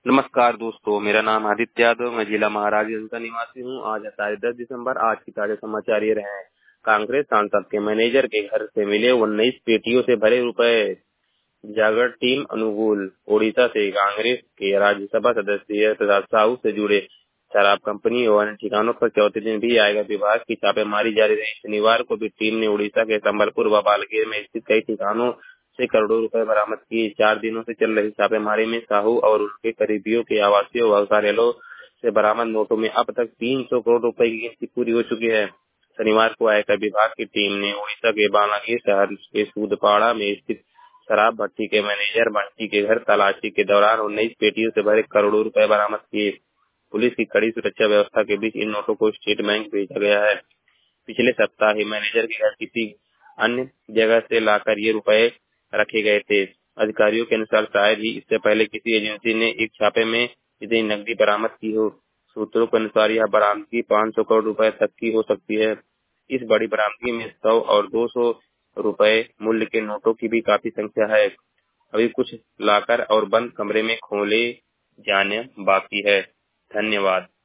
नमस्कार दोस्तों, मेरा नाम आदित्य यादव, मैं जिला महाराजगंज का निवासी हूँ। आज है तारीख 10 दिसंबर। आज की ताजा समाचार ये रहे हैं। कांग्रेस सांसद के मैनेजर के घर से मिले 19 पेटियों से भरे रुपए। जागरण टीम अनुगुल। ओडिशा से कांग्रेस के राज्यसभा सदस्य प्रसाद साहू से जुड़े शराब कंपनी और अन्य ठिकानों पर चौथे दिन भी आयकर विभाग की छापेमारी जारी रही। शनिवार को भी टीम ने उड़ीसा के संबलपुर व बालगीर में स्थित कई ठिकानों से करोड़ों रुपए बरामद किए। 4 दिनों से चल रही छापेमारी में साहू और उसके करीबियों के आवासीय व कार्यालयों से बरामद नोटों में अब तक 300 करोड़ रुपए की गिनती पूरी हो चुकी है। शनिवार को आयकर विभाग की टीम ने उड़ीसा के बालाघीर शहर के सूदपाड़ा में स्थित शराब भट्टी के मैनेजर बंटी के घर तलाशी के दौरान 19 पेटियों से भरे करोड़ों रुपए बरामद किए। पुलिस की कड़ी सुरक्षा व्यवस्था के बीच इन नोटों को स्टेट बैंक भेजा गया है। पिछले सप्ताह ही मैनेजर के घर किसी अन्य जगह से लाकर ये रुपए रखे गए थे। अधिकारियों के अनुसार शायद ही इससे पहले किसी एजेंसी ने एक छापे में इतनी नकदी बरामद की हो। सूत्रों के अनुसार यह बरामदगी 500 करोड़ रुपए तक की हो सकती है। इस बड़ी बरामदगी में 100 और 200 रुपए मूल्य के नोटों की भी काफी संख्या है। अभी कुछ लाकर और बंद कमरे में खोले जाने बाकी है। धन्यवाद।